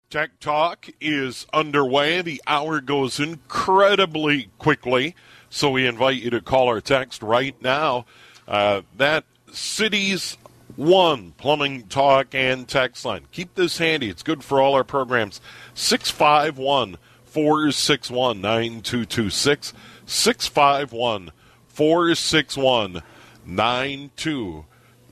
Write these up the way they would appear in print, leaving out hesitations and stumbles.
Tech Talk is underway. The hour goes incredibly quickly, so we invite you to call or text right now. That Cities 1 Plumbing Talk and Text line. Keep this handy. It's good for all our programs. 651-461-9226. 651-461-9226.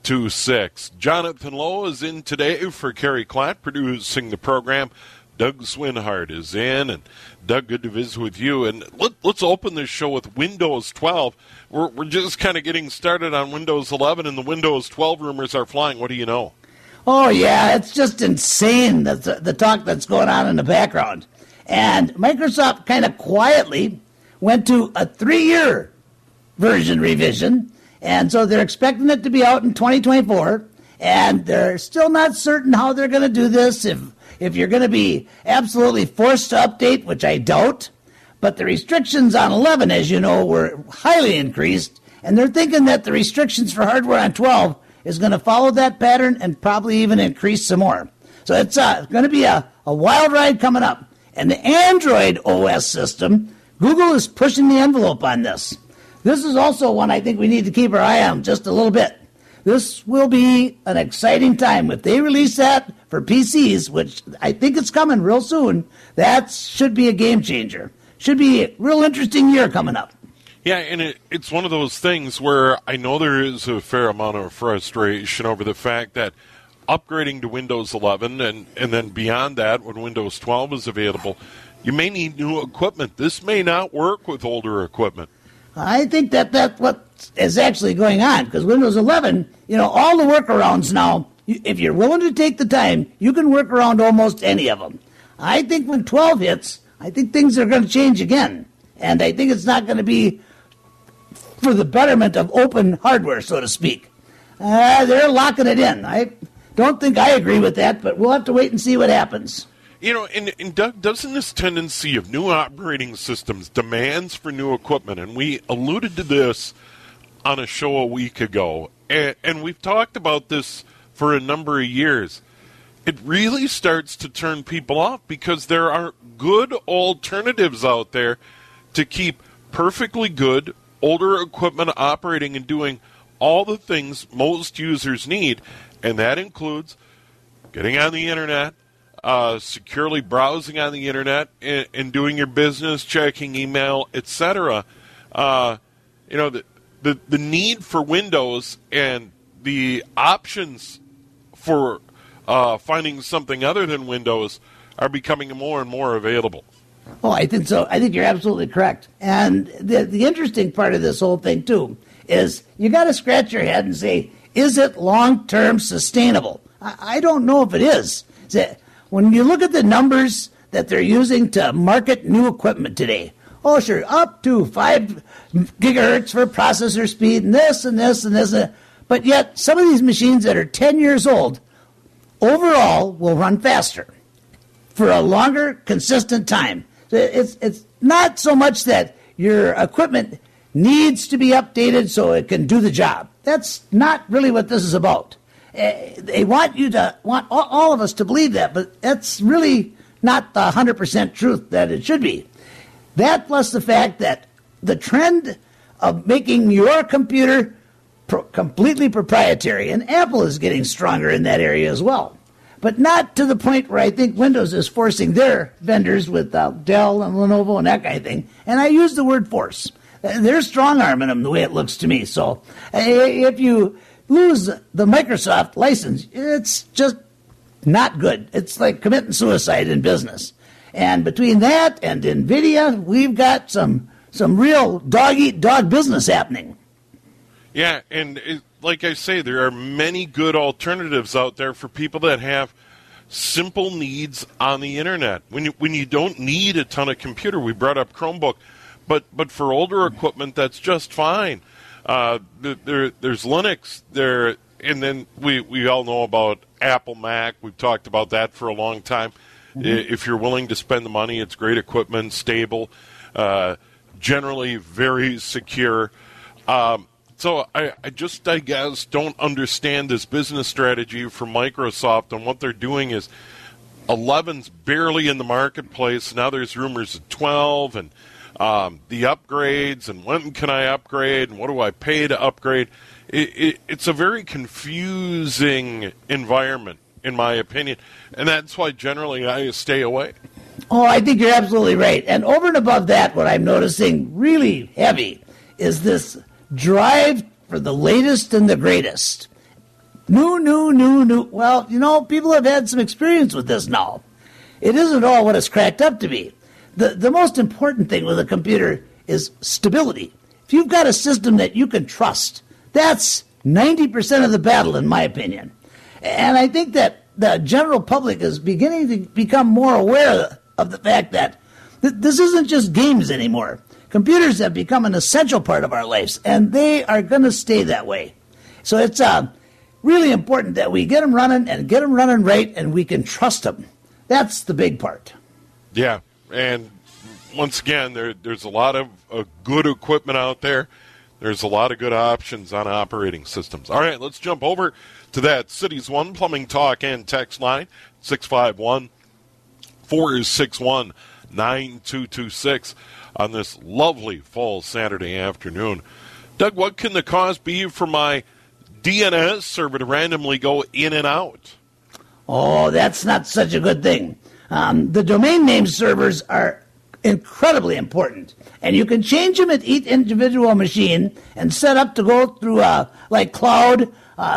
Jonathan Lowe is in today for Kerry Klatt, producing the program. Doug Swinhart is in, and Doug, good to visit with you. And let's open this show with Windows 12. We're just kind of getting started on Windows 11, and the Windows 12 rumors are flying. What do you know? Oh, yeah, it's just insane, the talk that's going on in the background. And Microsoft kind of quietly went to a 3-year version revision, and so they're expecting it to be out in 2024, and they're still not certain how they're going to do this, if you're going to be absolutely forced to update, which I doubt. But the restrictions on 11, as you know, were highly increased, and they're thinking that the restrictions for hardware on 12 is going to follow that pattern and probably even increase some more. So it's going to be a wild ride coming up. And the Android OS system, Google is pushing the envelope on this. This is also one I think we need to keep our eye on just a little bit. This will be an exciting time. If they release that for PCs, which I think it's coming real soon, that should be a game changer. Should be a real interesting year coming up. Yeah, and it's one of those things where I know there is a fair amount of frustration over the fact that upgrading to Windows 11 and then beyond that, when Windows 12 is available, you may need new equipment. This may not work with older equipment. I think that's what is actually going on, because Windows 11, all the workarounds now, if you're willing to take the time, you can work around almost any of them. I think when 12 hits, I think things are going to change again. And I think it's not going to be for the betterment of open hardware, so to speak. They're locking it in. I don't think I agree with that, but we'll have to wait and see what happens. And Doug, doesn't this tendency of new operating systems demands for new equipment, and we alluded to this on a show a week ago, and we've talked about this for a number of years, it really starts to turn people off because there are good alternatives out there to keep perfectly good older equipment operating and doing all the things most users need, and that includes getting on the internet, securely browsing on the internet and doing your business, checking email, etc. The need for Windows and the options for finding something other than Windows are becoming more and more available. Oh, I think so. I think you're absolutely correct. And the interesting part of this whole thing, too, is you got to scratch your head and say, is it long-term sustainable? I don't know if it is. When you look at the numbers that they're using to market new equipment today, oh, sure, up to 5 gigahertz for processor speed and this and this and this. But yet, some of these machines that are 10 years old, overall, will run faster for a longer, consistent time. It's not so much that your equipment needs to be updated so it can do the job. That's not really what this is about. They want all of us to believe that, but that's really not the 100% truth that it should be. That plus the fact that the trend of making your computer completely proprietary, and Apple is getting stronger in that area as well. But not to the point where I think Windows is forcing their vendors with Dell and Lenovo and that kind of thing. And I use the word force. They're strong-arming them the way it looks to me. So if you lose the Microsoft license, it's just not good. It's like committing suicide in business. And between that and NVIDIA, we've got some real dog-eat-dog business happening. Yeah, and like I say, there are many good alternatives out there for people that have simple needs on the internet. When you don't need a ton of computer, we brought up Chromebook, but for older equipment, that's just fine. There's Linux there, and then we all know about Apple Mac. We've talked about that for a long time. Mm-hmm. If you're willing to spend the money, it's great equipment, stable, generally very secure. So I guess, don't understand this business strategy for Microsoft, and what they're doing is 11's barely in the marketplace. Now there's rumors of 12 and the upgrades and when can I upgrade and what do I pay to upgrade. It's a very confusing environment, in my opinion, and that's why generally I stay away. Oh, I think you're absolutely right. And over and above that, what I'm noticing really heavy is this drive for the latest and the greatest. New. Well, people have had some experience with this now. It isn't all what it's cracked up to be. The most important thing with a computer is stability. If you've got a system that you can trust, that's 90% of the battle, in my opinion. And I think that the general public is beginning to become more aware of the fact that this isn't just games anymore. Computers have become an essential part of our lives, and they are going to stay that way. So it's really important that we get them running and get them running right, and we can trust them. That's the big part. Yeah, and once again, there's a lot of good equipment out there. There's a lot of good options on operating systems. All right, let's jump over to that Cities 1 Plumbing Talk and Text line, 651-461-9226 on this lovely fall Saturday afternoon. Doug, what can the cause be for my DNS server to randomly go in and out? Oh, that's not such a good thing. The domain name servers are incredibly important, and you can change them at each individual machine and set up to go through like cloud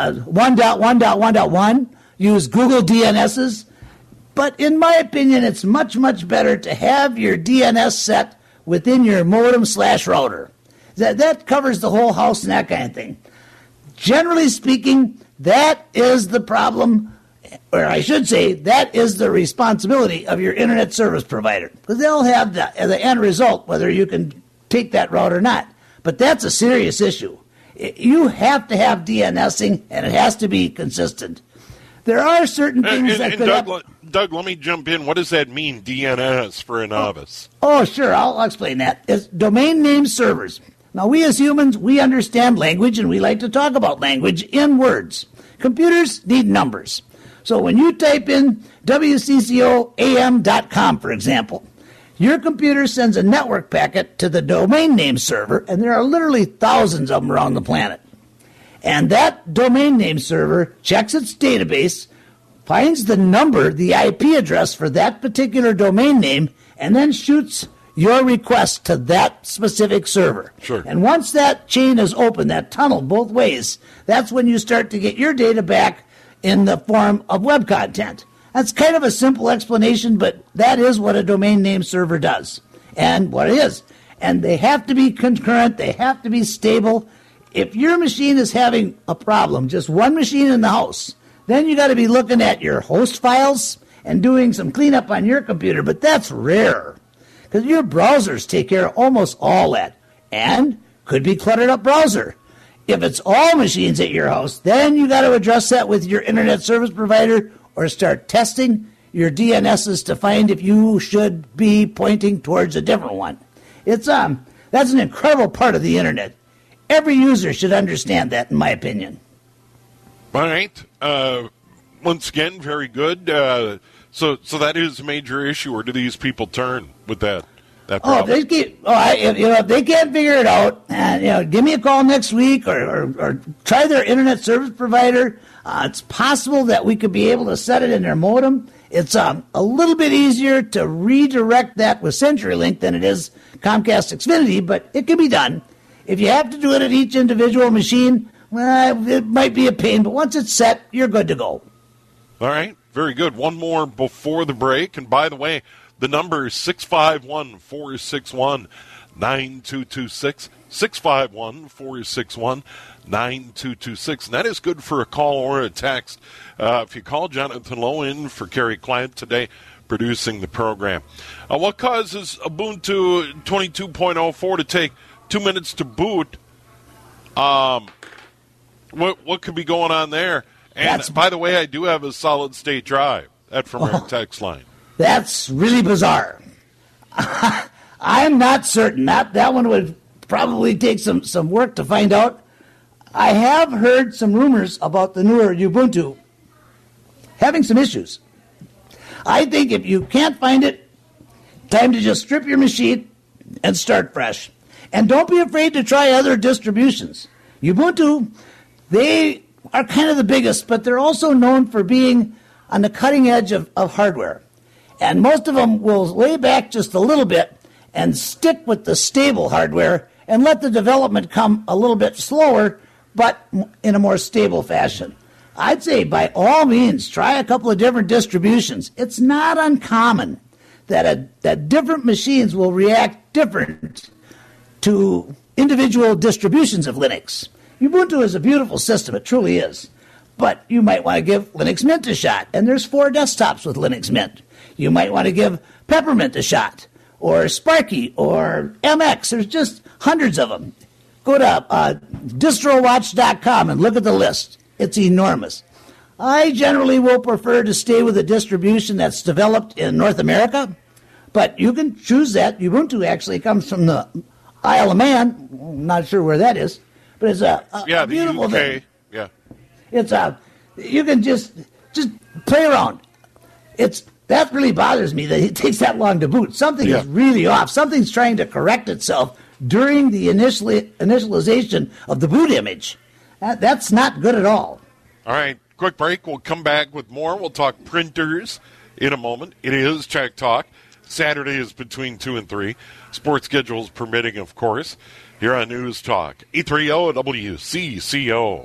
1.1.1.1, use Google DNSs. But in my opinion, it's much, much better to have your DNS set within your modem/router. That covers the whole house and that kind of thing. Generally speaking, that is the problem, or I should say, that is the responsibility of your internet service provider, because they'll have the end result, whether you can take that route or not. But that's a serious issue. You have to have DNSing, and it has to be consistent. There are certain things that could Doug, let me jump in. What does that mean, DNS, for a novice? Oh, sure. I'll explain that. It's domain name servers. Now, we as humans, we understand language, and we like to talk about language in words. Computers need numbers. So when you type in WCCOAM.com, for example, your computer sends a network packet to the domain name server, and there are literally thousands of them around the planet. And that domain name server checks its database, finds the number, the IP address for that particular domain name, and then shoots your request to that specific server. Sure. And once that chain is open, that tunnel both ways, that's when you start to get your data back in the form of web content. That's kind of a simple explanation, but that is what a domain name server does and what it is. And they have to be concurrent. They have to be stable. If your machine is having a problem, just one machine in the house, then you got to be looking at your host files and doing some cleanup on your computer, but that's rare because your browsers take care of almost all that and could be cluttered up browser. If it's all machines at your house, then you got to address that with your internet service provider or start testing your DNSs to find if you should be pointing towards a different one. It's that's an incredible part of the internet. Every user should understand that, in my opinion. All right. Once again, very good. So that is a major issue, or do these people turn with that problem? If they can't figure it out, give me a call next week or try their internet service provider. It's possible that we could be able to set it in their modem. It's a little bit easier to redirect that with CenturyLink than it is Comcast Xfinity, but it can be done. If you have to do it at each individual machine, well, it might be a pain, but once it's set, you're good to go. All right, very good. One more before the break. And by the way, the number is 651-461-9226, 651-461-9226. And that is good for a call or a text. If you call Jonathan Lowe in for Kerry Client today, producing the program. What causes Ubuntu 22.04 to take 2 minutes to boot? What could be going on there? And by the way, I do have a solid state drive from our text line. That's really bizarre. I'm not certain. That one would probably take some work to find out. I have heard some rumors about the newer Ubuntu having some issues. I think if you can't find it, time to just strip your machine and start fresh. And don't be afraid to try other distributions. Ubuntu, they are kind of the biggest, but they're also known for being on the cutting edge of hardware. And most of them will lay back just a little bit and stick with the stable hardware and let the development come a little bit slower, but in a more stable fashion. I'd say by all means, try a couple of different distributions. It's not uncommon that different machines will react different to individual distributions of Linux. Ubuntu is a beautiful system, it truly is. But you might want to give Linux Mint a shot, and there's 4 desktops with Linux Mint. You might want to give Peppermint a shot, or Sparky, or MX. There's just hundreds of them. Go to distrowatch.com and look at the list. It's enormous. I generally will prefer to stay with a distribution that's developed in North America, but you can choose that. Ubuntu actually comes from the Isle of Man. I'm not sure where that is, but it's a beautiful the UK. thing. Yeah, it's you can just play around. That really bothers me that it takes that long to boot. Something is really off. Something's trying to correct itself during the initialization of the boot image. That's not good at all. All right, quick break. We'll come back with more. We'll talk printers in a moment. It is Tech Talk. Saturday is between 2 and 3. Sports schedules permitting, of course, here on News Talk. 830 WCCO.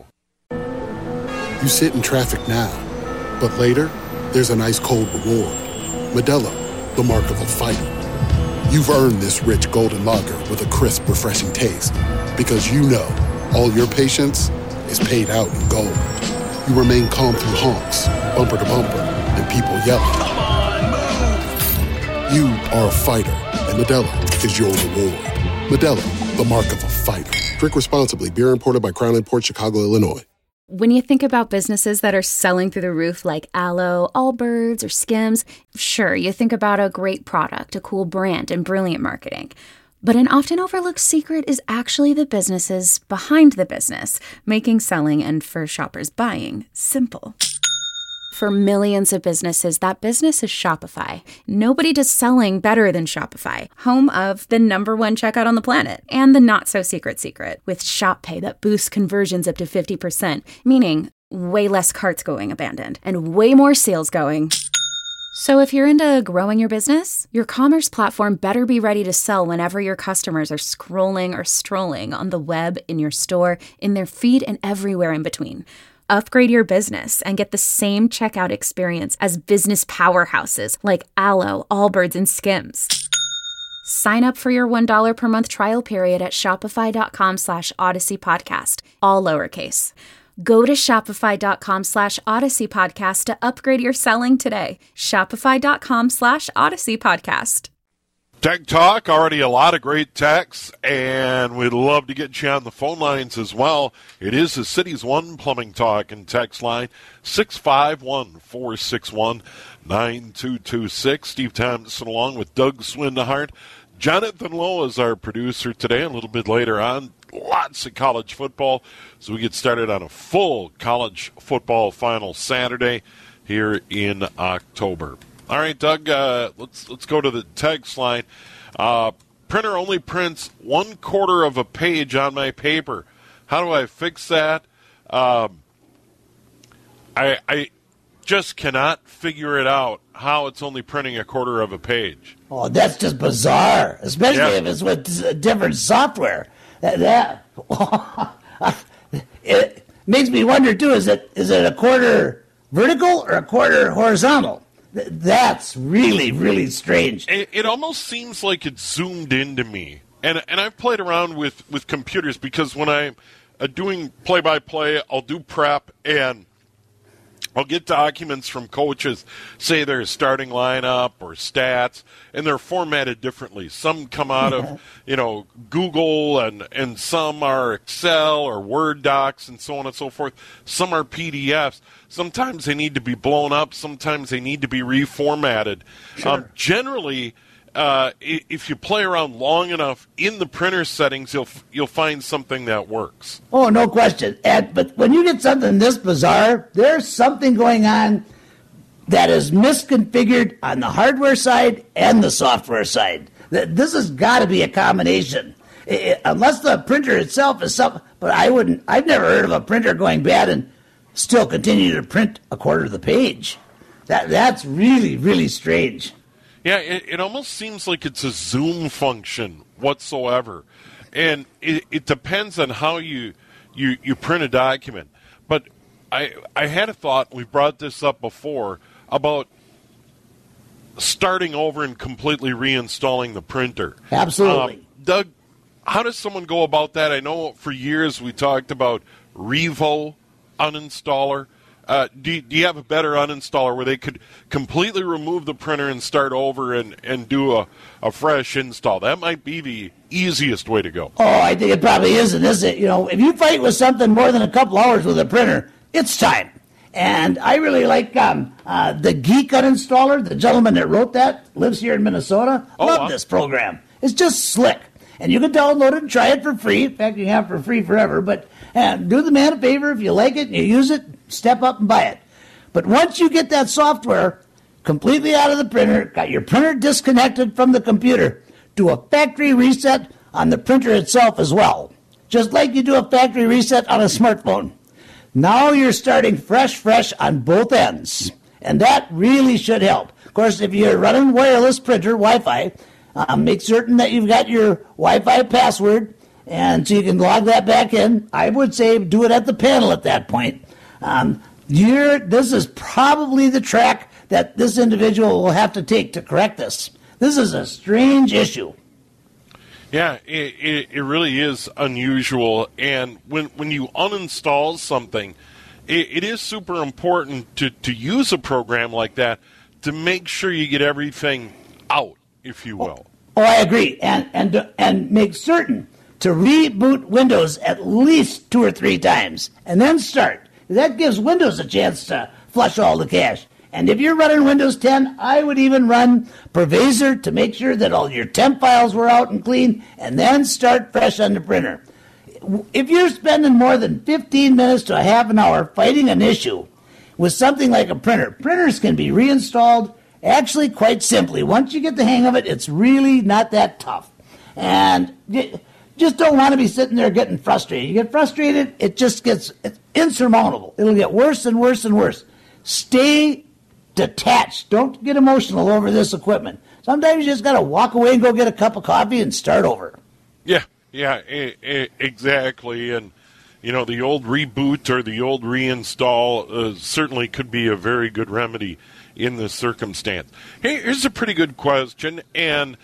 You sit in traffic now, but later, there's an ice-cold reward. Modelo, the mark of a fighter. You've earned this rich golden lager with a crisp, refreshing taste. Because you know all your patience is paid out in gold. You remain calm through honks, bumper to bumper, and people yelling. Come on, move! You are a fighter, and Modelo is your reward. Modelo, the mark of a fighter. Drink responsibly. Beer imported by Crown Imports, Chicago, Illinois. When you think about businesses that are selling through the roof like Aloe, Allbirds, or Skims, sure, you think about a great product, a cool brand, and brilliant marketing. But an often overlooked secret is actually the businesses behind the business, making selling and, for shoppers, buying simple. For millions of businesses, that business is Shopify. Nobody does selling better than Shopify, home of the #1 checkout on the planet, and the not-so-secret secret, with Shop Pay that boosts conversions up to 50%, meaning way less carts going abandoned, and way more sales going. So if you're into growing your business, your commerce platform better be ready to sell whenever your customers are scrolling or strolling on the web, in your store, in their feed, and everywhere in between. Upgrade your business and get the same checkout experience as business powerhouses like Aloe, Allbirds, and Skims. Sign up for your $1 per month trial period at shopify.com/Odyssey Podcast, all lowercase. Go to shopify.com/Odyssey Podcast to upgrade your selling today. Shopify.com/Odyssey Podcast. Tech Talk, already a lot of great texts, and we'd love to get you on the phone lines as well. It is the City's One Plumbing Talk and text line, 651-461-9226. Steve Thompson along with Doug Swindehart. Jonathan Lowe is our producer today. A little bit later on, lots of college football. So we get started on a full college football final Saturday here in October. All right, Doug, let's go to the text line. Printer only prints 1/4 of a page on my paper. How do I fix that? I just cannot figure it out how it's only printing 1/4 of a page. Oh, that's just bizarre, especially if it's with different software. It makes me wonder, too, is it 1/4 vertical or 1/4 horizontal? That's really, really strange. It almost seems like it's zoomed into me. And I've played around with computers because when I'm doing play-by-play, I'll do prep, and I'll get documents from coaches, say their starting lineup or stats, and they're formatted differently. Some come out of, Google, and some are Excel or Word docs and so on and so forth. Some are PDFs. Sometimes they need to be blown up. Sometimes they need to be reformatted. Sure. Generally, if you play around long enough in the printer settings, you'll find something that works. Oh, no question. But when you get something this bizarre, there's something going on that is misconfigured on the hardware side and the software side. This has got to be a combination. Unless the printer itself is something, but I've never heard of a printer going bad and still continue to print a quarter of the page. That's really, really strange. Yeah, it almost seems like it's a Zoom function whatsoever. And it depends on how you print a document. But I had a thought, we brought this up before, about starting over and completely reinstalling the printer. Absolutely. Doug, how does someone go about that? I know for years we talked about Revo uninstaller. Do you have a better uninstaller where they could completely remove the printer and start over and do a fresh install? That might be the easiest way to go. Oh, I think it probably isn't, is it? You know, if you fight with something more than a couple hours with a printer, it's time. And I really like the Geek uninstaller. The gentleman that wrote that lives here in Minnesota. Love this program. It's just slick. And you can download it and try it for free. In fact, you can have it for free forever. But do the man a favor. If you like it and you use it, step up and buy it. But once you get that software completely out of the printer, got your printer disconnected from the computer, do a factory reset on the printer itself as well. Just like you do a factory reset on a smartphone. Now you're starting fresh on both ends. And that really should help. Of course, if you're running wireless printer, Wi-Fi, make certain that you've got your Wi-Fi password, and so you can log that back in. I would say do it at the panel at that point. This is probably the track that this individual will have to take to correct this. This is a strange issue. Yeah, it really is unusual. And when you uninstall something, it is super important to use a program like that to make sure you get everything out, if you will. Oh, I agree. And make certain to reboot Windows at least 2 or 3 times and then start. That gives Windows a chance to flush all the cache. And if you're running Windows 10, I would even run Pervasor to make sure that all your temp files were out and clean, and then start fresh on the printer. If you're spending more than 15 minutes to a half an hour fighting an issue with something like a printer, printers can be reinstalled actually quite simply. Once you get the hang of it, it's really not that tough. And you just don't want to be sitting there getting frustrated. You get frustrated, it's insurmountable. It'll get worse and worse and worse. Stay detached. Don't get emotional over this equipment. Sometimes you just got to walk away and go get a cup of coffee and start over. Yeah, exactly. And, the old reboot or the old reinstall certainly could be a very good remedy in this circumstance. Hey, here's a pretty good question, and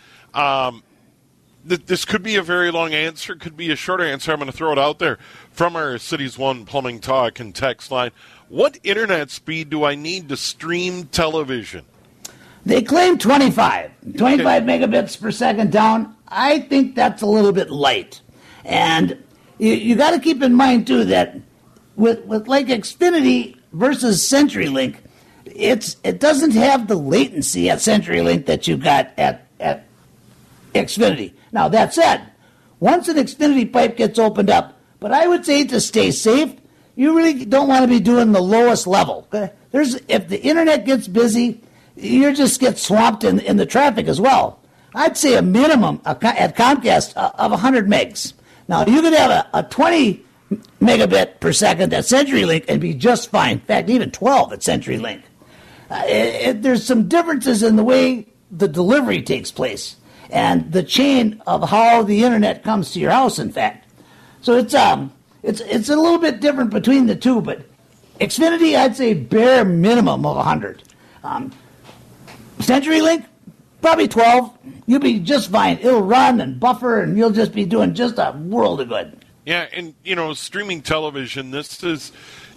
this could be a very long answer, could be a shorter answer. I'm going to throw it out there from our Cities One Plumbing Talk and text line. What internet speed do I need to stream television? They claim 25 megabits per second down. I think that's a little bit light. And you got to keep in mind, too, that with like Xfinity versus CenturyLink, it doesn't have the latency at CenturyLink that you got at Xfinity. Now, that said, once an Xfinity pipe gets opened up, but I would say to stay safe, you really don't want to be doing the lowest level. If the internet gets busy, you just get swamped in the traffic as well. I'd say a minimum at Comcast of 100 megs. Now, you could have a 20 megabit per second at CenturyLink and be just fine. In fact, even 12 at CenturyLink. There's some differences in the way the delivery takes place and the chain of how the internet comes to your house, in fact. So it's a little bit different between the two, but Xfinity, I'd say bare minimum of 100. CenturyLink, probably 12. You'll be just fine. It'll run and buffer, and you'll just be doing just a world of good. Yeah, and, streaming television, this is,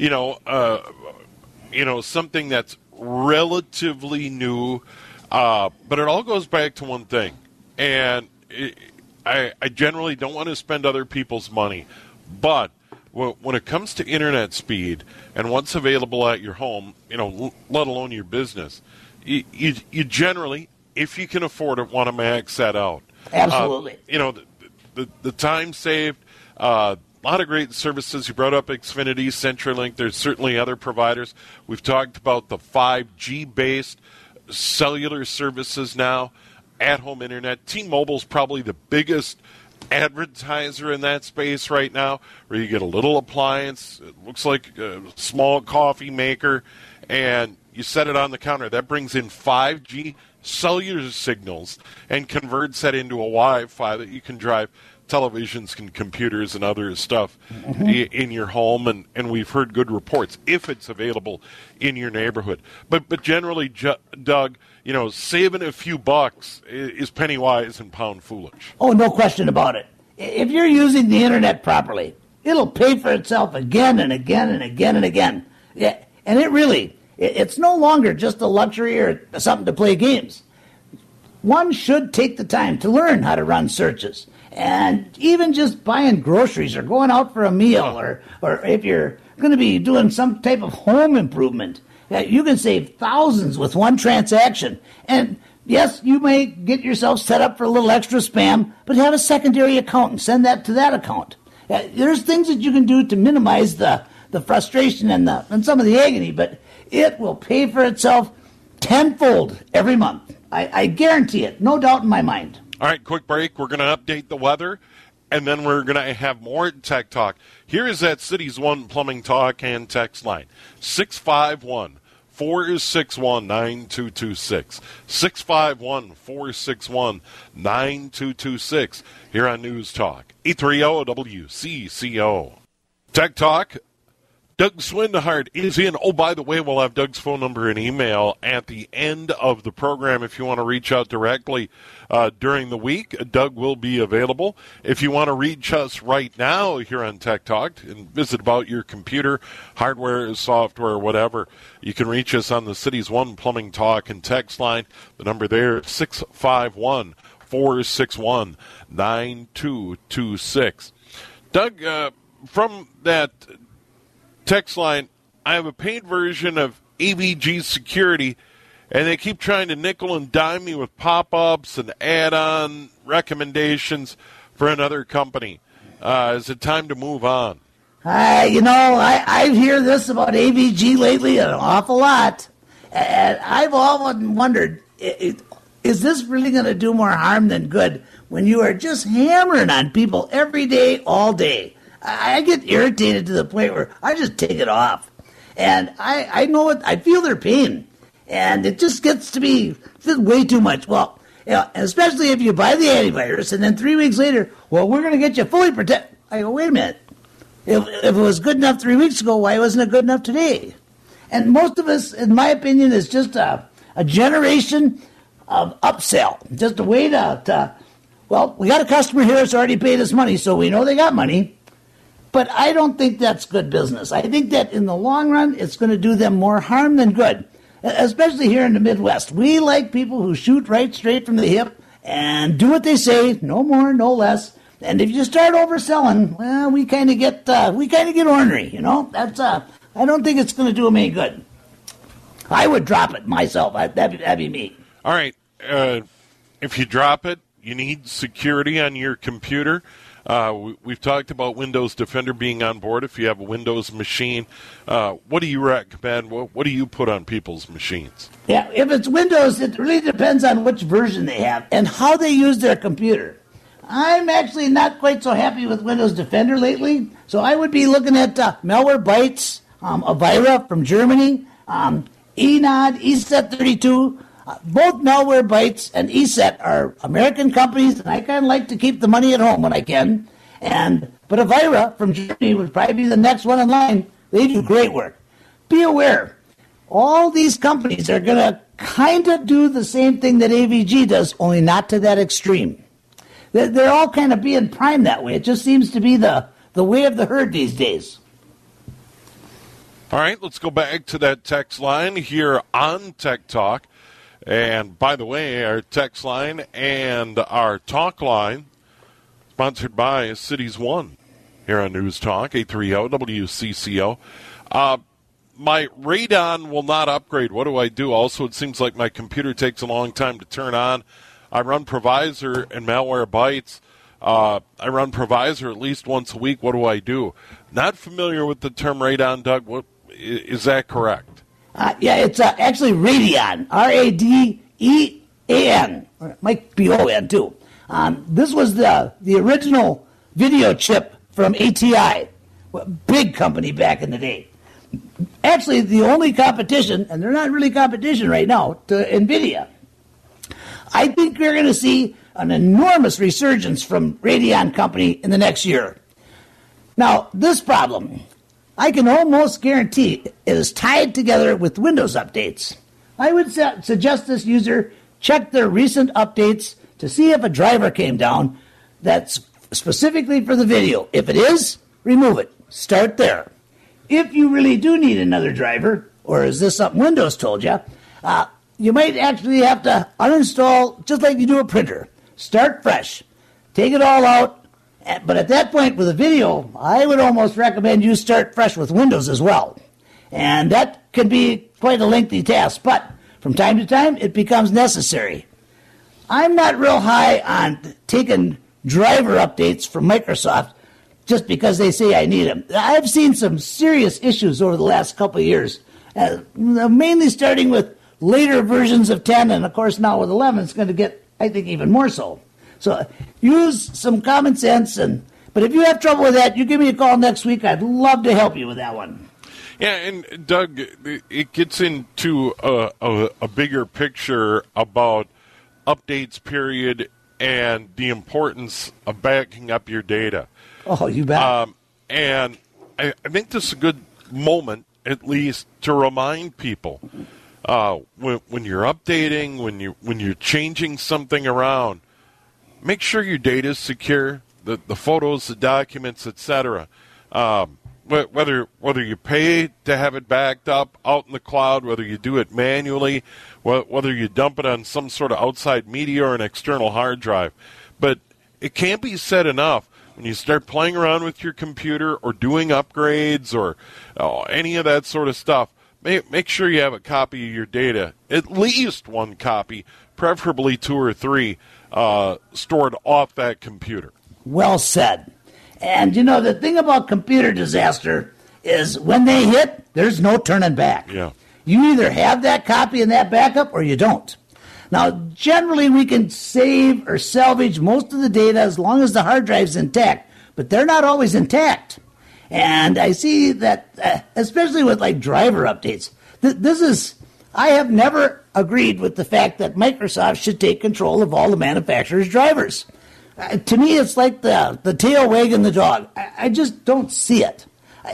something that's relatively new, but it all goes back to one thing. And I generally don't want to spend other people's money, but when it comes to internet speed and what's available at your home, let alone your business, you generally, if you can afford it, want to max that out. Absolutely. The time saved, the lot of great services. You brought up Xfinity, CenturyLink. There's certainly other providers. We've talked about the 5G-based cellular services now, at-home internet. T-Mobile's probably the biggest advertiser in that space right now, where you get a little appliance, it looks like a small coffee maker, and you set it on the counter. That brings in 5G cellular signals and converts that into a Wi-Fi that you can drive televisions and computers and other stuff in your home, and we've heard good reports if it's available in your neighborhood. But generally, Doug, saving a few bucks is penny wise and pound foolish. Oh, no question about it. If you're using the internet properly, it'll pay for itself again and again and again and again. Yeah, and it's no longer just a luxury or something to play games. One should take the time to learn how to run searches. And even just buying groceries or going out for a meal, or if you're going to be doing some type of home improvement, you can save thousands with one transaction. And yes, you may get yourself set up for a little extra spam, but have a secondary account and send that to that account. There's things that you can do to minimize the frustration and some of the agony, but it will pay for itself tenfold every month. I guarantee it, no doubt in my mind. All right, quick break. We're going to update the weather, and then we're going to have more Tech Talk. Here is that Cities 1 Plumbing Talk and text line, 651-461-9226. 651-461-9226 here on News Talk, 830 WCCO. Tech Talk. Doug Swindehart is in. Oh, by the way, we'll have Doug's phone number and email at the end of the program if you want to reach out directly during the week. Doug will be available. If you want to reach us right now here on Tech Talk and visit about your computer, hardware, software, whatever, you can reach us on the Cities 1 Plumbing Talk and text line. The number there is 651-461-9226. Doug, from that text line, I have a paid version of AVG Security, and they keep trying to nickel and dime me with pop-ups and add-on recommendations for another company. Is it time to move on? I hear this about AVG lately an awful lot, and I've often wondered, is this really going to do more harm than good when you are just hammering on people every day, all day? I get irritated to the point where I just take it off. And I know it, I feel their pain. And it just gets to be way too much. Well, especially if you buy the antivirus and then 3 weeks later, well, we're going to get you fully protected. I go, wait a minute. If it was good enough 3 weeks ago, why wasn't it good enough today? And most of us, in my opinion, is just a generation of upsell. Just a way to we got a customer here that's already paid us money, so we know they got money. But I don't think that's good business. I think that in the long run, it's going to do them more harm than good, especially here in the Midwest. We like people who shoot right straight from the hip and do what they say, no more, no less. And if you start overselling, well, we kind of get ornery, That's I don't think it's going to do them any good. I would drop it myself. That'd be me. All right. If you drop it, you need security on your computer. We've talked about Windows Defender being on board if you have a Windows machine. What do you recommend? What do you put on people's machines? Yeah, if it's Windows, it really depends on which version they have and how they use their computer. I'm actually not quite so happy with Windows Defender lately, so I would be looking at Malwarebytes, Avira from Germany, Enod, ESET32. Both Malwarebytes and ESET are American companies, and I kind of like to keep the money at home when I can. But Avira from Germany would probably be the next one in line. They do great work. Be aware, all these companies are going to kind of do the same thing that AVG does, only not to that extreme. They're all kind of being primed that way. It just seems to be the way of the herd these days. All right, let's go back to that text line here on Tech Talk. And by the way, our text line and our talk line, sponsored by Cities 1 here on News Talk, 830 WCCO. My Radon will not upgrade. What do I do? Also, it seems like my computer takes a long time to turn on. I run Provisor and Malwarebytes. I run Provisor at least once a week. What do I do? Not familiar with the term radon, Doug. What, is that correct? Yeah, it's actually Radeon, R-A-D-E-A-N. Or it might be O-N, too. This was the original video chip from ATI, a big company back in the day. Actually, the only competition, and they're not really competition right now, to NVIDIA. I think we're going to see an enormous resurgence from Radeon Company in the next year. Now, this problem, I can almost guarantee it is tied together with Windows updates. I would suggest this user check their recent updates to see if a driver came down that's specifically for the video. If it is, remove it. Start there. If you really do need another driver, or is this something Windows told you, you might actually have to uninstall just like you do a printer. Start fresh. Take it all out. But at that point with a video, I would almost recommend you start fresh with Windows as well. And that can be quite a lengthy task, but from time to time it becomes necessary. I'm not real high on taking driver updates from Microsoft just because they say I need them. I've seen some serious issues over the last couple of years, mainly starting with later versions of 10, and of course now with 11 it's going to get, I think, even more so. So use some common sense, but if you have trouble with that, you give me a call next week. I'd love to help you with that one. Yeah, and Doug, it gets into a bigger picture about updates, period, and the importance of backing up your data. Oh, you bet. And I think this is a good moment, at least, to remind people when you're updating, when you're changing something around, make sure your data is secure, the photos, the documents, etc. Whether you pay to have it backed up out in the cloud, whether you do it manually, whether you dump it on some sort of outside media or an external hard drive. But it can't be said enough, when you start playing around with your computer or doing upgrades or any of that sort of stuff, make sure you have a copy of your data, at least one copy, preferably 2 or 3, stored off that computer. Well said. And, you know, the thing about computer disaster is when they hit, there's no turning back. Yeah. You either have that copy and that backup or you don't. Now, generally, we can save or salvage most of the data as long as the hard drive's intact, but they're not always intact. And I see that, especially with, like, driver updates, I have never agreed with the fact that Microsoft should take control of all the manufacturer's drivers. To me, it's like the tail wagging the dog. I just don't see it.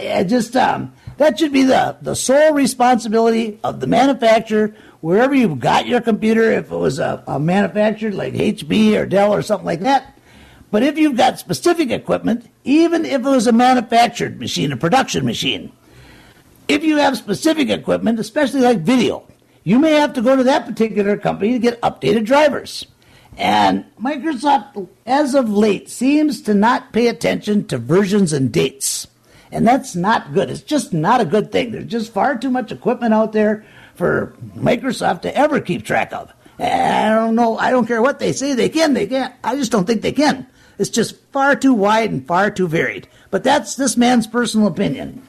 That should be the sole responsibility of the manufacturer, wherever you've got your computer, if it was a manufacturer like HP or Dell or something like that. But if you've got specific equipment, even if it was a manufactured machine, a production machine, if you have specific equipment, especially like video, you may have to go to that particular company to get updated drivers. And Microsoft, as of late, seems to not pay attention to versions and dates. And that's not good. It's just not a good thing. There's just far too much equipment out there for Microsoft to ever keep track of. And I don't know. I don't care what they say. They can't. I just don't think they can. It's just far too wide and far too varied. But that's this man's personal opinion.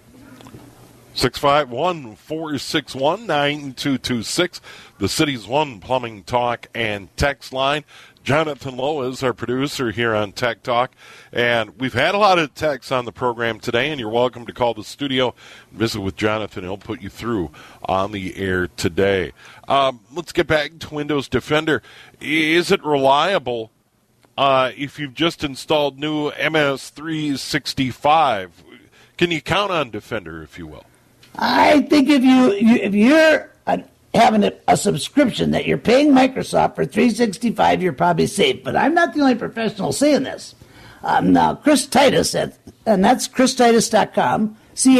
651-461-9226, the city's one plumbing talk and text line. Jonathan Lowe is our producer here on Tech Talk, and we've had a lot of texts on the program today, and you're welcome to call the studio and visit with Jonathan. He'll put you through on the air today. Let's get back to Windows Defender. Is it reliable if you've just installed new MS365? Can you count on Defender, if you will? I think if you're having a subscription that you're paying Microsoft for 365, you're probably safe. But I'm not the only professional saying this. Now, Chris Titus, and that's ChrisTitus.com,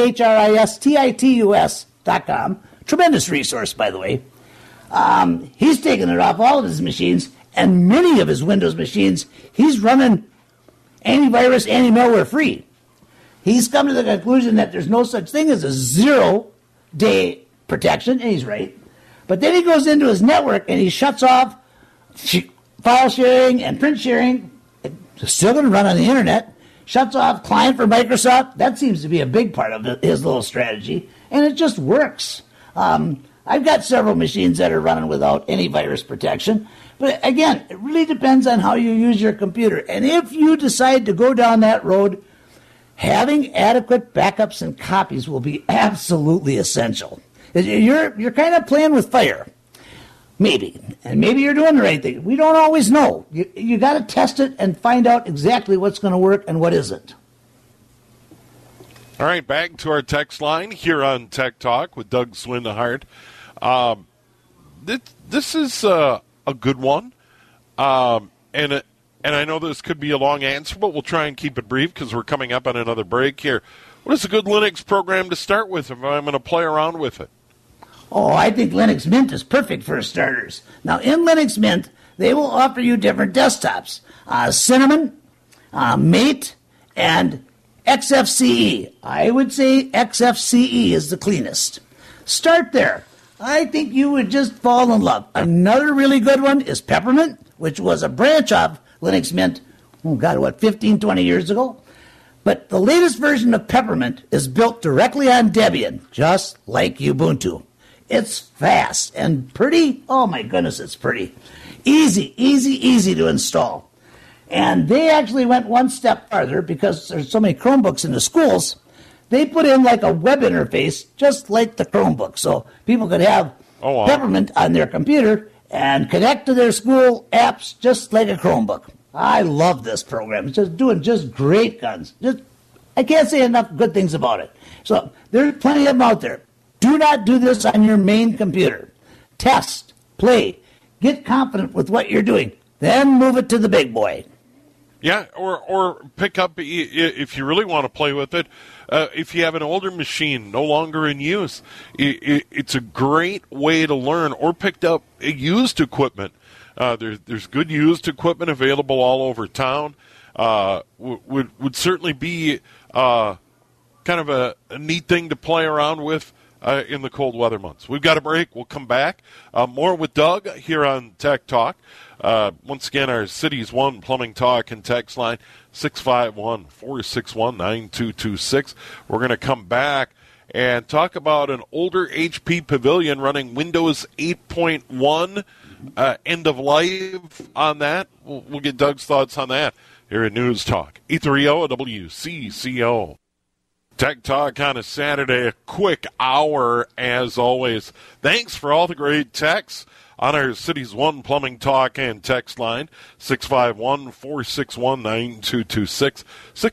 ChrisTitus.com. Tremendous resource, by the way. He's taken it off all of his machines, and many of his Windows machines, he's running antivirus, anti-malware free. He's come to the conclusion that there's no such thing as a 0-day protection, and he's right. But then he goes into his network and he shuts off file sharing and print sharing, still going to run on the internet. Shuts off client for Microsoft. That seems to be a big part of his little strategy, and it just works. I've got several machines that are running without any virus protection. But again, it really depends on how you use your computer. And if you decide to go down that road, having adequate backups and copies will be absolutely essential. You're kind of playing with fire. Maybe. And maybe you're doing the right thing. We don't always know. You got to test it and find out exactly what's going to work and what isn't. All right, back to our text line here on Tech Talk with Doug Swindehart. This is a good one, and I know this could be a long answer, but we'll try and keep it brief because we're coming up on another break here. What is a good Linux program to start with if I'm going to play around with it? Oh, I think Linux Mint is perfect for starters. Now, in Linux Mint, they will offer you different desktops. Cinnamon, Mate, and XFCE. I would say XFCE is the cleanest. Start there. I think you would just fall in love. Another really good one is Peppermint, which was a branch of Linux Mint, 15, 20 years ago? But the latest version of Peppermint is built directly on Debian, just like Ubuntu. It's fast and pretty. Oh my goodness, it's pretty. Easy to install. And they actually went one step farther because there's so many Chromebooks in the schools. They put in like a web interface just like the Chromebook. So people could have Peppermint on their computer and connect to their school apps just like a Chromebook. I love this program. It's just doing great guns. I can't say enough good things about it. So there's plenty of them out there. Do not do this on your main computer. Test, play, get confident with what you're doing. Then move it to the big boy. Yeah, or pick up, if you really want to play with it, if you have an older machine no longer in use, it's a great way to learn, or pick up used equipment. There's good used equipment available all over town. Would certainly be kind of a neat thing to play around with in the cold weather months. We've got a break. We'll come back. More with Doug here on Tech Talk. Once again, our Cities 1 Plumbing Talk and text line, 651-461-9226. We're going to come back and talk about an older HP Pavilion running Windows 8.1, end of life on that. We'll get Doug's thoughts on that here at News Talk, 830 WCCO. Tech Talk on a Saturday, a quick hour as always. Thanks for all the great texts on our Cities 1 Plumbing Talk and text line, 651-461-9226,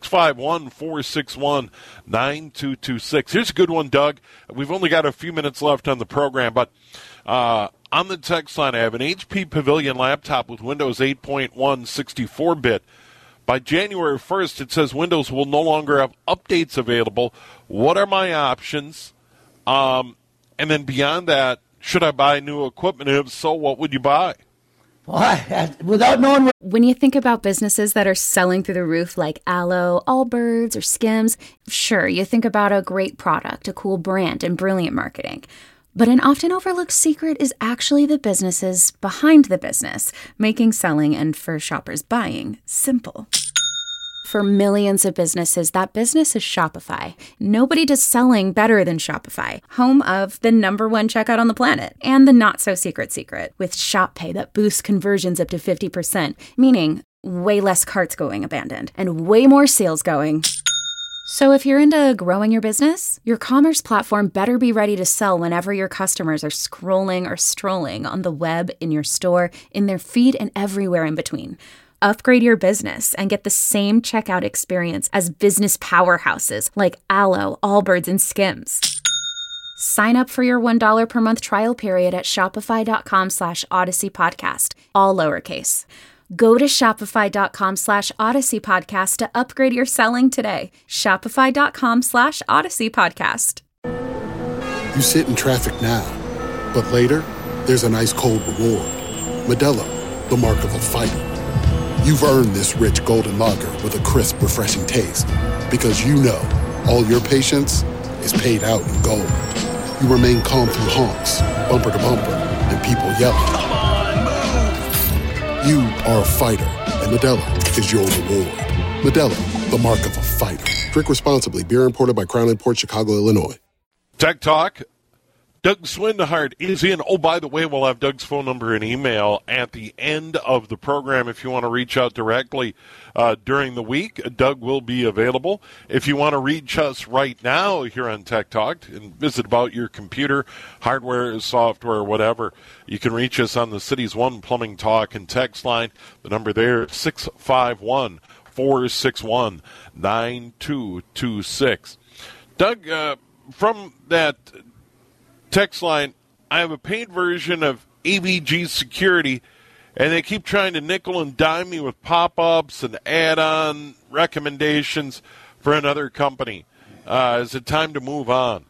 651-461-9226. Here's a good one, Doug. We've only got a few minutes left on the program, but on the text line, I have an HP Pavilion laptop with Windows 8.1 64-bit. By January 1st, it says Windows will no longer have updates available. What are my options? And then beyond that, should I buy new equipment? If so, what would you buy? Well, without knowing. When you think about businesses that are selling through the roof like Allo, Allbirds, or Skims, sure, you think about a great product, a cool brand, and brilliant marketing. But an often overlooked secret is actually the businesses behind the business, making selling and, for shoppers, buying simple. For millions of businesses, that business is Shopify. Nobody does selling better than Shopify, home of the #1 checkout on the planet, and the not-so-secret secret, with Shop Pay that boosts conversions up to 50%, meaning way less carts going abandoned, and way more sales going. So if you're into growing your business, your commerce platform better be ready to sell whenever your customers are scrolling or strolling on the web, in your store, in their feed, and everywhere in between. Upgrade your business and get the same checkout experience as business powerhouses like Allo, Allbirds, and Skims. Sign up for your $1 per month trial period at shopify.com/Odyssey Podcast, all lowercase. Go to shopify.com/Odyssey Podcast to upgrade your selling today. Shopify.com/Odyssey Podcast. You sit in traffic now, but later, there's an ice cold reward. Modelo, the mark of a fighter. You've earned this rich golden lager with a crisp, refreshing taste. Because you know all your patience is paid out in gold. You remain calm through honks, bumper to bumper, and people yelling. You are a fighter, and Modelo is your reward. Modelo, the mark of a fighter. Drink responsibly. Beer imported by Crown Imports, Chicago, Illinois. Tech Talk. Doug Swindehart is in. Oh, by the way, we'll have Doug's phone number and email at the end of the program if you want to reach out directly during the week. Doug will be available. If you want to reach us right now here on Tech Talk and visit about your computer, hardware, software, whatever, you can reach us on the City's One Plumbing Talk and text line. The number there is 651-461-9226. Doug, from that text line, I have a paid version of AVG Security, and they keep trying to nickel and dime me with pop-ups and add-on recommendations for another company. Is it time to move on?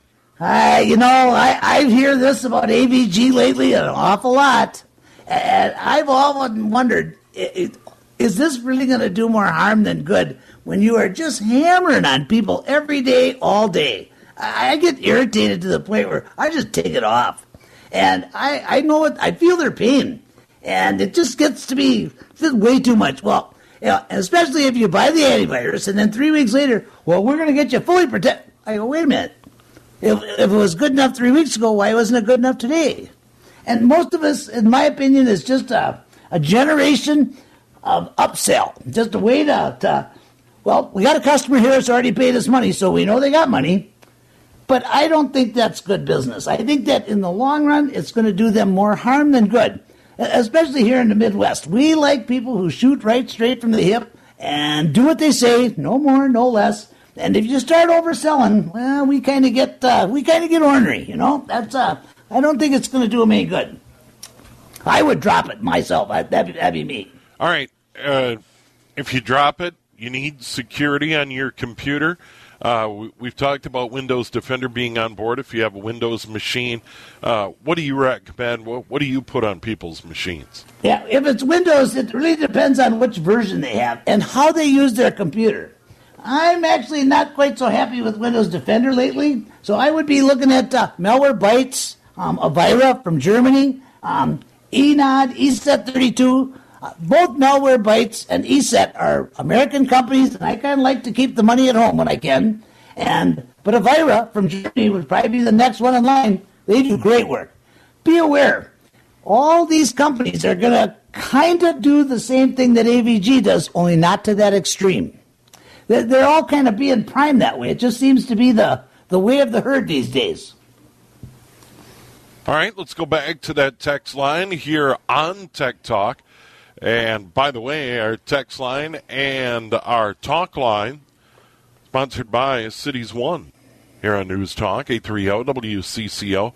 I hear this about AVG lately an awful lot, and I've often wondered, is this really going to do more harm than good when you are just hammering on people every day, all day? I get irritated to the point where I just take it off. And I know it, I feel their pain. And it just gets to be way too much. Well, especially if you buy the antivirus and then 3 weeks later, well, we're going to get you fully protected. I go, wait a minute. If it was good enough 3 weeks ago, why wasn't it good enough today? And most of us, in my opinion, is just a generation of upsell. Just a way to well, we got a customer here that's already paid us money, so we know they got money. But I don't think that's good business. I think that in the long run, it's going to do them more harm than good, especially here in the Midwest. We like people who shoot right straight from the hip and do what they say, no more, no less. And if you start overselling, well, we kind of get ornery, you know. That's I don't think it's going to do them any good. I would drop it myself. That'd be me. All right. If you drop it, you need security on your computer. We've talked about Windows Defender being on board if you have a Windows machine. What do you recommend? What do you put on people's machines? Yeah, if it's Windows, it really depends on which version they have and how they use their computer. I'm actually not quite so happy with Windows Defender lately, so I would be looking at Malwarebytes, Avira from Germany, Enod, ESET32. Both Malwarebytes and ESET are American companies, and I kind of like to keep the money at home when I can. But Avira from Germany would probably be the next one in line. They do great work. Be aware, all these companies are going to kind of do the same thing that AVG does, only not to that extreme. They're all kind of being primed that way. It just seems to be the way of the herd these days. All right, let's go back to that text line here on Tech Talk. And by the way, our text line and our talk line, sponsored by Cities One here on News Talk, 830 WCCO.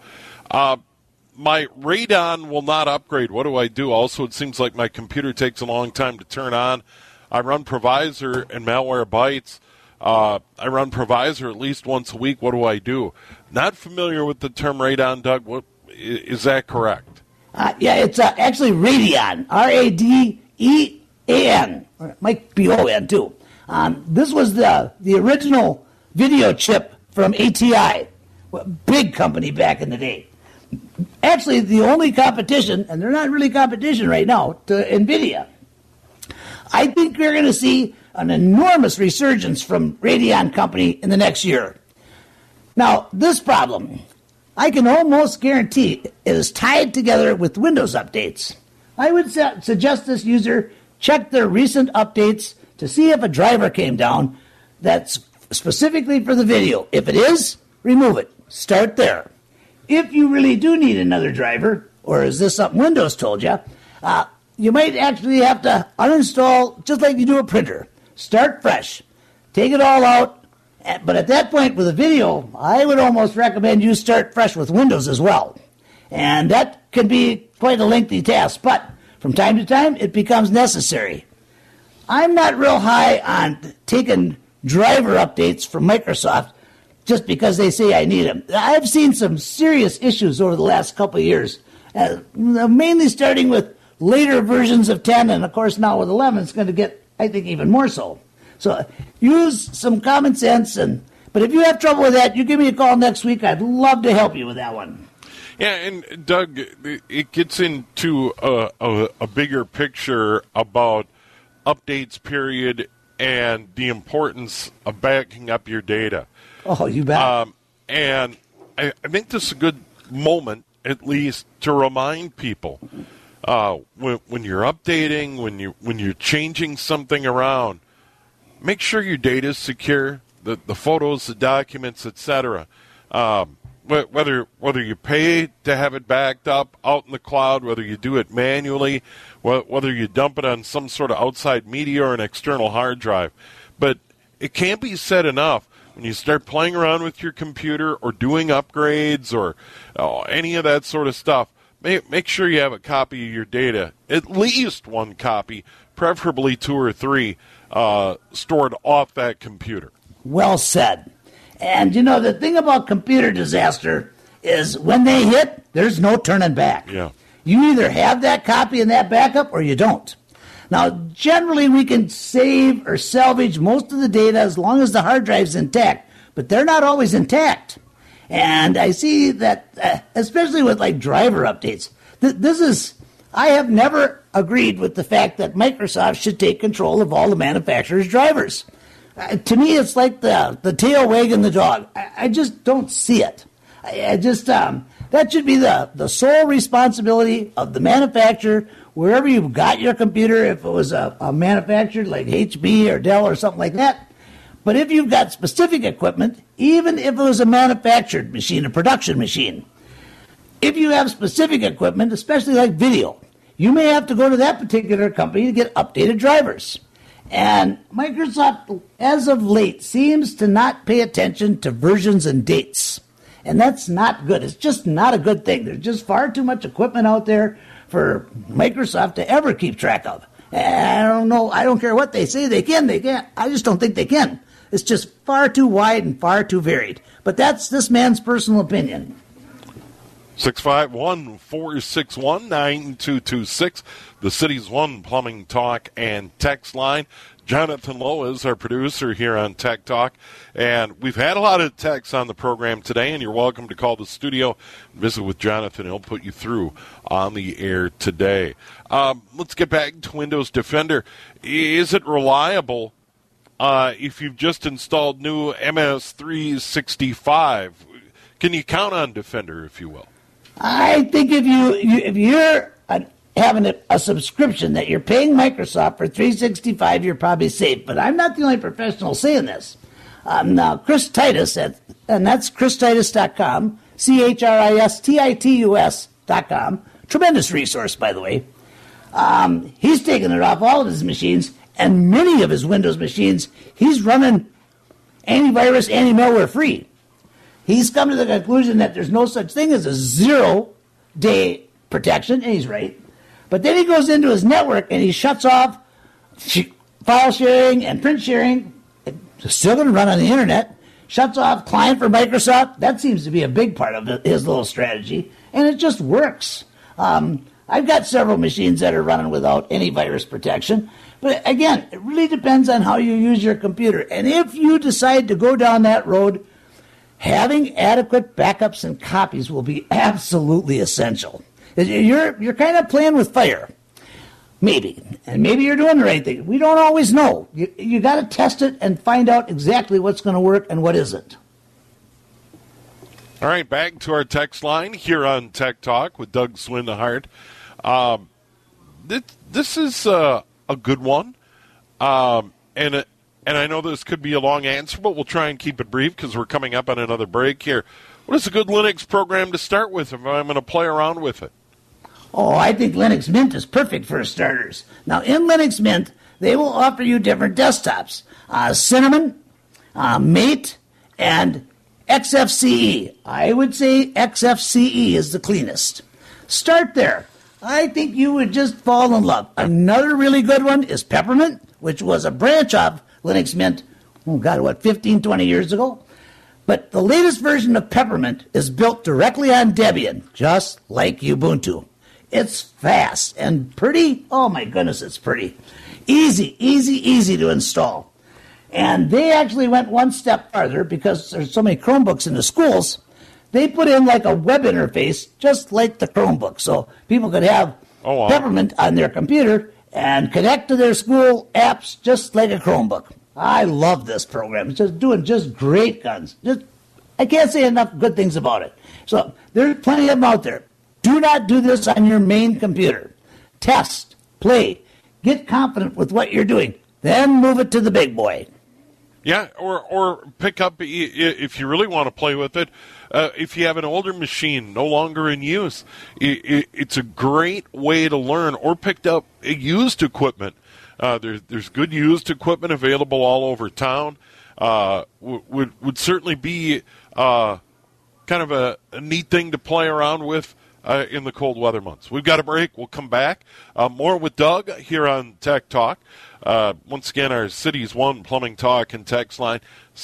My Radon will not upgrade. What do I do? Also, it seems like my computer takes a long time to turn on. I run Provisor and Malwarebytes. I run Provisor at least once a week. What do I do? Not familiar with the term Radon, Doug. What, is that correct? Yeah, it's actually Radeon, R-A-D-E-A-N. Or it might be O-N, too. This was the original video chip from ATI, big company back in the day. Actually, the only competition, and they're not really competition right now, to NVIDIA. I think we're going to see an enormous resurgence from Radeon company in the next year. Now, this problem, I can almost guarantee it is tied together with Windows updates. I would suggest this user check their recent updates to see if a driver came down that's specifically for the video. If it is, remove it. Start there. If you really do need another driver, or is this something Windows told you, you might actually have to uninstall just like you do a printer. Start fresh. Take it all out. But at that point, with a video, I would almost recommend you start fresh with Windows as well. And that can be quite a lengthy task, but from time to time, it becomes necessary. I'm not real high on taking driver updates from Microsoft just because they say I need them. I've seen some serious issues over the last couple of years, mainly starting with later versions of 10, and of course now with 11, it's going to get, I think, even more so. So use some common sense, but if you have trouble with that, you give me a call next week. I'd love to help you with that one. Yeah, and Doug, it gets into a bigger picture about updates period and the importance of backing up your data. Oh, you bet. And I think this is a good moment, at least, to remind people when you're updating, when you're changing something around, make sure your data is secure, the photos, the documents, etc. Whether you pay to have it backed up out in the cloud, whether you do it manually, whether you dump it on some sort of outside media or an external hard drive. But it can't be said enough, when you start playing around with your computer or doing upgrades or any of that sort of stuff, make sure you have a copy of your data, at least one copy, preferably 2 or 3, stored off that computer. Well said. And, the thing about computer disaster is when they hit, there's no turning back. Yeah. You either have that copy and that backup or you don't. Now, generally, we can save or salvage most of the data as long as the hard drive's intact, but they're not always intact. And I see that, especially with, driver updates, I have never agreed with the fact that Microsoft should take control of all the manufacturer's drivers. To me, it's like the tail wagging the dog. I just don't see it. That should be the sole responsibility of the manufacturer, wherever you've got your computer, if it was a manufacturer like HP or Dell or something like that. But if you've got specific equipment, even if it was a manufactured machine, a production machine, if you have specific equipment, especially like video, you may have to go to that particular company to get updated drivers. And Microsoft, as of late, seems to not pay attention to versions and dates. And that's not good. It's just not a good thing. There's just far too much equipment out there for Microsoft to ever keep track of. And I don't know. I don't care what they say. They can't. I just don't think they can. It's just far too wide and far too varied. But that's this man's personal opinion. 651-461-9226, the city's one plumbing talk and text line. Jonathan Lowe is our producer here on Tech Talk, and we've had a lot of texts on the program today, and you're welcome to call the studio and visit with Jonathan. He'll put you through on the air today. Let's get back to Windows Defender. Is it reliable if you've just installed new MS365? Can you count on Defender, if you will? I think if you're having a subscription that you're paying Microsoft for 365, you're probably safe. But I'm not the only professional saying this. Now, Chris Titus, and that's ChrisTitus.com, ChrisTitus.com. Tremendous resource, by the way. He's taken it off all of his machines, and many of his Windows machines, he's running antivirus, anti-malware free. He's come to the conclusion that there's no such thing as a 0-day protection, and he's right. But then he goes into his network and he shuts off file sharing and print sharing. It's still going to run on the internet. Shuts off client for Microsoft. That seems to be a big part of his little strategy, and it just works. I've got several machines that are running without any virus protection. But again, it really depends on how you use your computer. And if you decide to go down that road, having adequate backups and copies will be absolutely essential. You're kind of playing with fire. Maybe. And maybe you're doing the right thing. We don't always know. You got to test it and find out exactly what's going to work and what isn't. All right, back to our text line here on Tech Talk with Doug Swindehart. This is a good one. And I know this could be a long answer, but we'll try and keep it brief because we're coming up on another break here. What is a good Linux program to start with if I'm going to play around with it? Oh, I think Linux Mint is perfect for starters. Now, in Linux Mint, they will offer you different desktops. Cinnamon, Mate, and XFCE. I would say XFCE is the cleanest. Start there. I think you would just fall in love. Another really good one is Peppermint, which was a branch of Linux Mint, 15, 20 years ago. But the latest version of Peppermint is built directly on Debian, just like Ubuntu. It's fast and pretty. Oh, my goodness, it's pretty. Easy to install. And they actually went one step farther because there's so many Chromebooks in the schools. they put in like a web interface, just like the Chromebook, so people could have Peppermint on their computer and connect to their school apps just like a Chromebook. I love this program. It's just doing just great guns. I can't say enough good things about it. So there's plenty of them out there. Do not do this on your main computer. Test, play, get confident with what you're doing, then move it to the big boy. Yeah, or pick up, if you really want to play with it, if you have an older machine no longer in use, it's a great way to learn, or pick up used equipment. There's good used equipment available all over town. Would certainly be kind of a neat thing to play around with in the cold weather months. We've got a break. We'll come back. More with Doug here on Tech Talk. Once again, our Cities One Plumbing Talk and text line,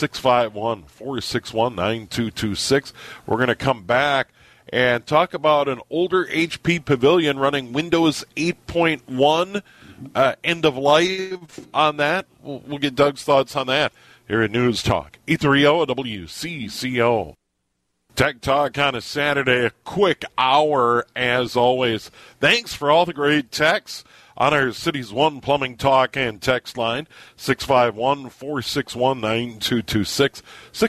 651-461-9226. We're going to come back and talk about an older HP Pavilion running Windows 8.1 end of life on that. We'll get Doug's thoughts on that here at News Talk 830 WCCO. Tech Talk on a Saturday, a quick hour as always. Thanks for all the great texts on our Cities One Plumbing Talk and text line, 651-461-9226,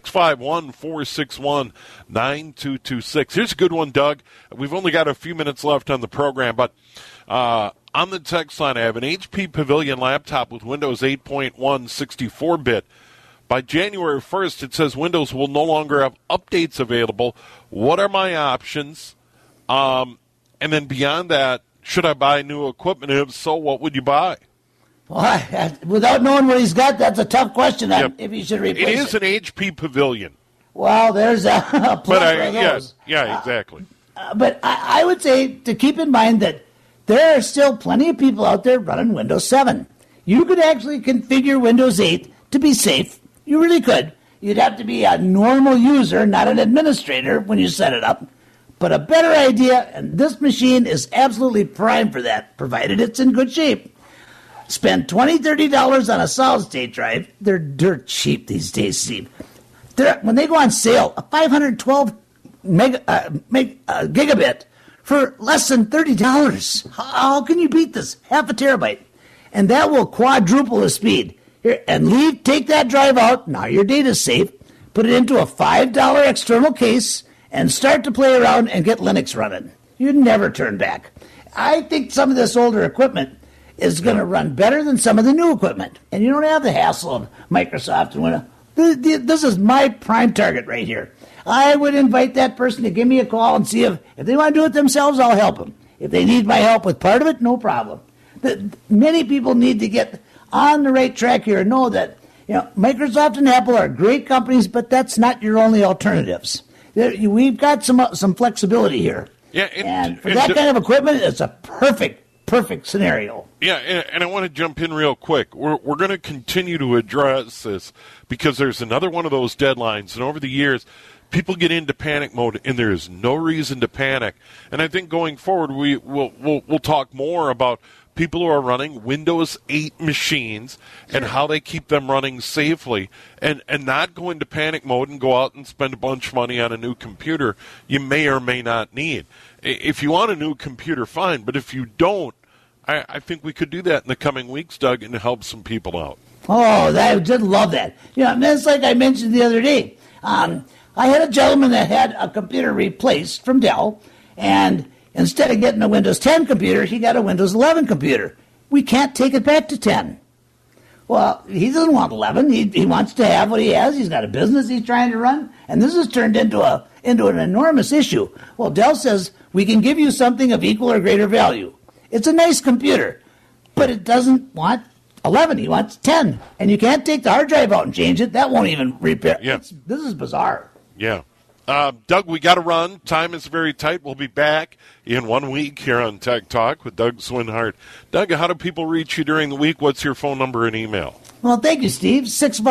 651-461-9226. Here's a good one, Doug. We've only got a few minutes left on the program, but on the text line, I have an HP Pavilion laptop with Windows 8.1 64-bit. By January 1st, it says Windows will no longer have updates available. What are my options? And then beyond that, should I buy new equipment? If so, what would you buy? Well, without knowing what he's got, that's a tough question. Yep. If you should replace it. It is an HP Pavilion. Well, there's a plethora of those. Yeah, exactly. But I would say to keep in mind that there are still plenty of people out there running Windows 7. You could actually configure Windows 8 to be safe. You really could. You'd have to be a normal user, not an administrator, when you set it up. But a better idea, and this machine is absolutely prime for that, provided it's in good shape. Spend $20, $30 on a solid-state drive. They're dirt cheap these days, Steve. When they go on sale, a 512 gigabit for less than $30. How can you beat this? Half a terabyte. And that will quadruple the speed. Here, and take that drive out. Now your data's safe. Put it into a $5 external case and start to play around and get Linux running. You'd never turn back. I think some of this older equipment is going to run better than some of the new equipment. And you don't have the hassle of Microsoft and Windows. This is my prime target right here. I would invite that person to give me a call and see if they want to do it themselves, I'll help them. If they need my help with part of it, no problem. Many people need to get on the right track here and know that Microsoft and Apple are great companies, but that's not your only alternatives. We've got some flexibility here. Yeah, and for that kind of equipment, it's a perfect scenario. Yeah, and I want to jump in real quick. We're going to continue to address this because there's another one of those deadlines, and over the years, people get into panic mode, and there is no reason to panic. And I think going forward, we'll talk more about people who are running Windows 8 machines and how they keep them running safely and not go into panic mode and go out and spend a bunch of money on a new computer you may or may not need. If you want a new computer, fine, but if you don't, I think we could do that in the coming weeks, Doug, and help some people out. Oh, I did love that. It's like I mentioned the other day. I had a gentleman that had a computer replaced from Dell, and instead of getting a Windows 10 computer, he got a Windows 11 computer. We can't take it back to 10. Well, he doesn't want 11. He wants to have what he has. He's got a business he's trying to run, and this has turned into an enormous issue. Well, Dell says we can give you something of equal or greater value. It's a nice computer, but it doesn't want 11. He wants 10, and you can't take the hard drive out and change it. That won't even repair. Yeah. This is bizarre. Yeah. Doug, we got to run. Time is very tight. We'll be back in 1 week here on Tech Talk with Doug Swinhart. Doug, how do people reach you during the week? What's your phone number and email? Well, thank you, Steve.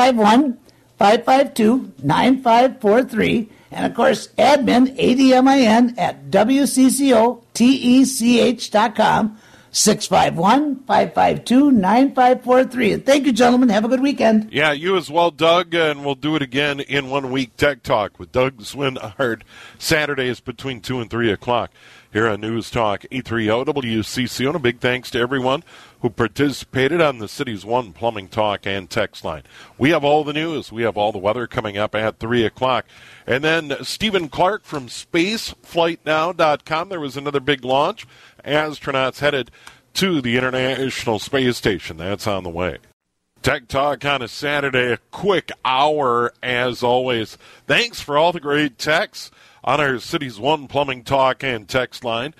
651-552-9543. And, of course, admin, ADMIN, at WCCOTECH.com. 651-552-9543. And thank you, gentlemen. Have a good weekend. Yeah, you as well, Doug, and we'll do it again in 1 week. Tech Talk with Doug Swinhart, Saturdays between 2 and 3 o'clock here on News Talk 830 WCCO. And a big thanks to everyone who participated on the City's One Plumbing Talk and text line. We have all the news. We have all the weather coming up at 3 o'clock. And then Stephen Clark from spaceflightnow.com. There was another big launch. Astronauts headed to the International Space Station. That's on the way. Tech Talk on a Saturday, a quick hour as always. Thanks for all the great texts on our City's One Plumbing Talk and text line,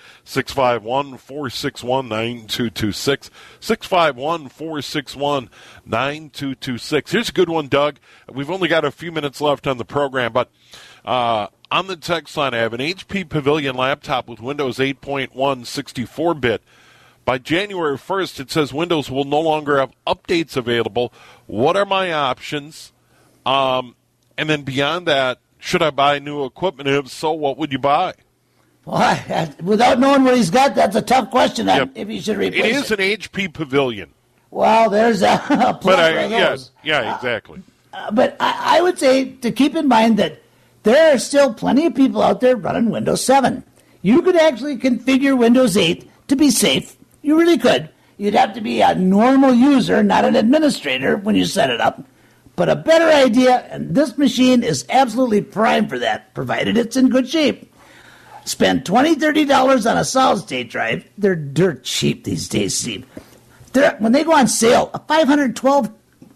651-461-9226, 651-461-9226. Here's a good one, Doug. We've only got a few minutes left on the program, but on the text line, I have an HP Pavilion laptop with Windows 8.1 64-bit. By January 1st, it says Windows will no longer have updates available. What are my options? And then beyond that, should I buy new equipment? If so, what would you buy? Well, without knowing what he's got, that's a tough question if he should replace it. It is an HP Pavilion. Well, there's a plethora of those. Yeah, exactly. But I would say to keep in mind that there are still plenty of people out there running Windows 7. You could actually configure Windows 8 to be safe. You really could. You'd have to be a normal user, not an administrator, when you set it up. But a better idea, and this machine is absolutely prime for that, provided it's in good shape. Spend $20, $30 on a solid-state drive. They're dirt cheap these days, Steve. When they go on sale, a 512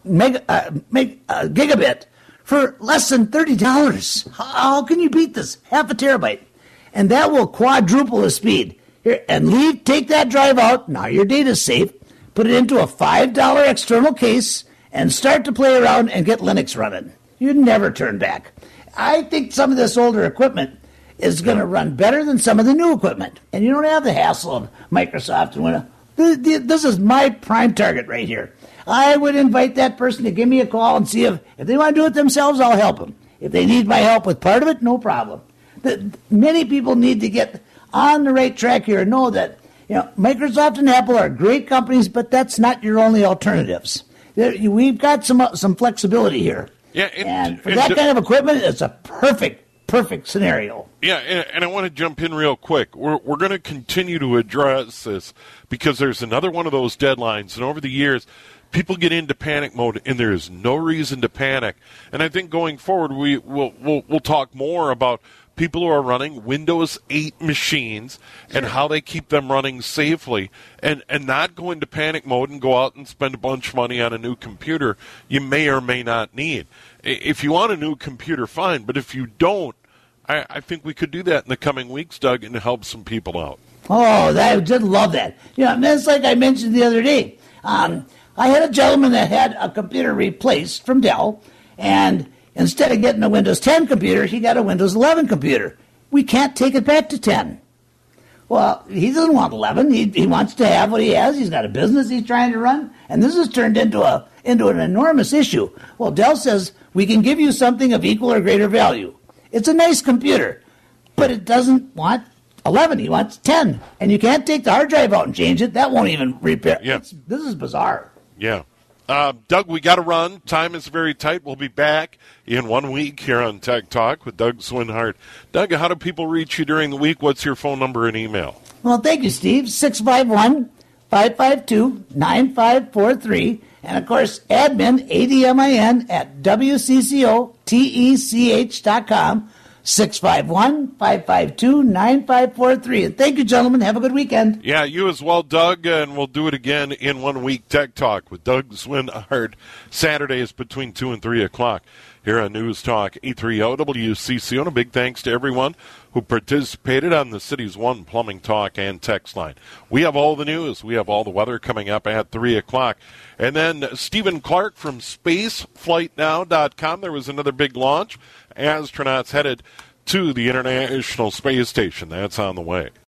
gigabit for less than $30. How can you beat this? Half a terabyte. And that will quadruple the speed. Here, and take that drive out. Now your data's safe. Put it into a $5 external case and start to play around and get Linux running. You'd never turn back. I think some of this older equipment is going to run better than some of the new equipment. And you don't have the hassle of Microsoft and Windows. This is my prime target right here. I would invite that person to give me a call and see if they want to do it themselves, I'll help them. If they need my help with part of it, no problem. Many people need to get on the right track here and know that Microsoft and Apple are great companies, but that's not your only alternatives. We've got some flexibility here. Yeah, and for that kind of equipment, it's a perfect scenario. Yeah, and I want to jump in real quick. We're going to continue to address this because there's another one of those deadlines, and over the years, people get into panic mode, and there is no reason to panic. And I think going forward, we'll talk more about people who are running Windows 8 machines and how they keep them running safely and not go into panic mode and go out and spend a bunch of money on a new computer you may or may not need. If you want a new computer, fine, but if you don't, I think we could do that in the coming weeks, Doug, and help some people out. Oh, I did love that. That's like I mentioned the other day. I had a gentleman that had a computer replaced from Dell, and instead of getting a Windows 10 computer, he got a Windows 11 computer. We can't take it back to 10. Well, he doesn't want 11. He wants to have what he has. He's got a business he's trying to run, and this has turned into an enormous issue. Well, Dell says we can give you something of equal or greater value. It's a nice computer, but it doesn't want 11. He wants 10, and you can't take the hard drive out and change it. That won't even repair. Yeah. This is bizarre. Yeah. Doug, we got to run. Time is very tight. We'll be back in 1 week here on Tech Talk with Doug Swinhart. Doug, how do people reach you during the week? What's your phone number and email? Well, thank you, Steve. 651-552-9543. And, of course, admin, ADMIN, at WCCOTECH.com. 651-552-9543. And thank you, gentlemen. Have a good weekend. Yeah, you as well, Doug, and we'll do it again in 1 week. Tech Talk with Doug Swinhart, Saturdays between 2 and 3 o'clock here on News Talk 830 WCCO. And a big thanks to everyone who participated on the City's One Plumbing Talk and text line. We have all the news. We have all the weather coming up at 3 o'clock. And then Stephen Clark from spaceflightnow.com. There was another big launch. Astronauts headed to the International Space Station. That's on the way.